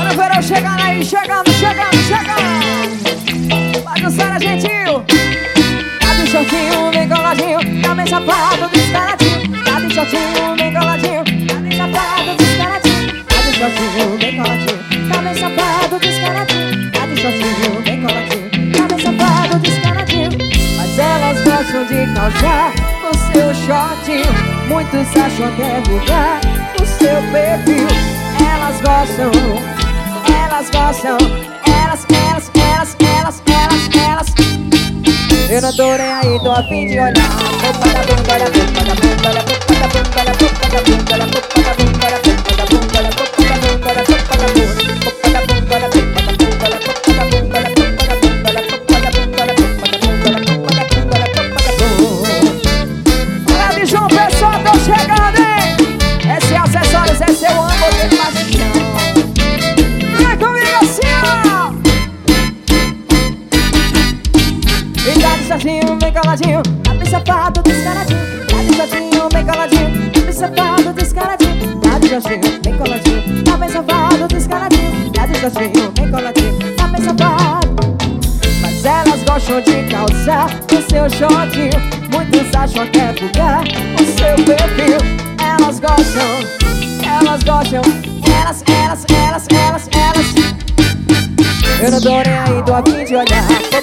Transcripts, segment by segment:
Olha o verão chegando aí, chegando. Vai dançar, gentil. Tá de shortinho, bem coladinho, tá bem safado, descaradinho. Tá de shortinho, bem coladinho, tá bem safado, descaradinho. Tá de shortinho, bem coladinho, tá bem safado, descaradinho. Tá de shortinho, bem coladinho, tá bem safado, descaradinho. Mas elas gostam de causar o seu shortinho. Muitos acham até vulgar o seu perfil. Elas gostam. Eu não tô nem aí, tô a fim de olhar. Olha de João Pessoa, tô chegando, hein? Esse é acessórios, esse eu amo de paixão. Vem comigo assim, ó. Shortinho, bem coladinho, tá bem safado, descaradinho. Tá de shortinho, bem coladinho, tá bem safado, descaradinho. Tá de shortinho, bem coladinho, tá bem safado, descaradinho. Tá de shortinho, bem coladinho, tá bem safado. Mas elas gostam de calçar o seu shortinho. Muitos acham até vulgar o seu perfil. Elas gostam. Eu não tô nem aí, tô a fim de olhar.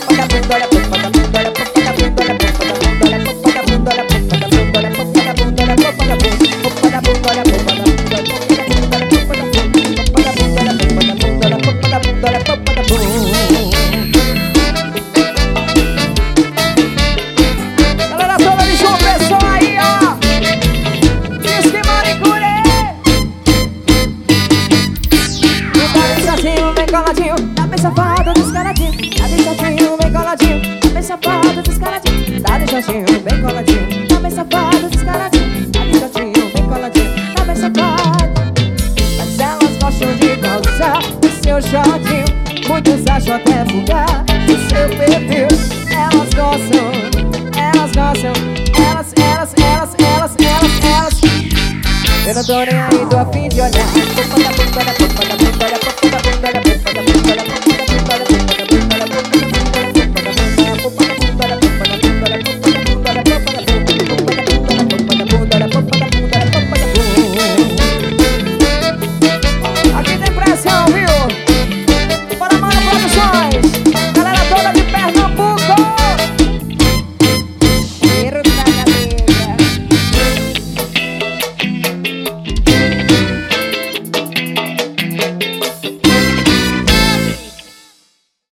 Galera toda de João Pessoa aí, ó. Diz que Maricurê. Tá bem certinho, bem coladinho, tá bem safado, descaradinho. Tá bem certinho, bem coladinho, tá bem safado, descaradinho. Tá bem certinho, bem coladinho, tá bem safado, descaradinho. Tá bem certinho, bem coladinho, tá bem safado. Mas elas gostam de causar o seu shortinho. Muitos acham até vulgar o seu perfil. Elas gostam. Eu não tô nem aí.